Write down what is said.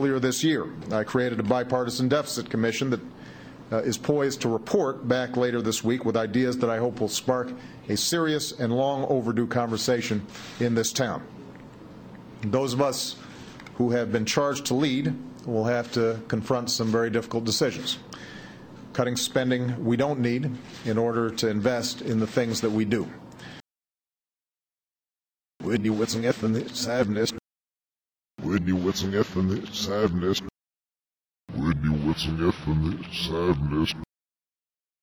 earlier this year, I created a bipartisan deficit commission that is poised to report back later this week with ideas that I hope will spark a serious and long overdue conversation in this town. Those of us who have been charged to lead will have to confront some very difficult decisions. Cutting spending we don't need in order to invest in the things that we do. Whitney Whitson F and the sadness. Whitney Whitson F and the sadness. Whitney Whitson F and the sadness.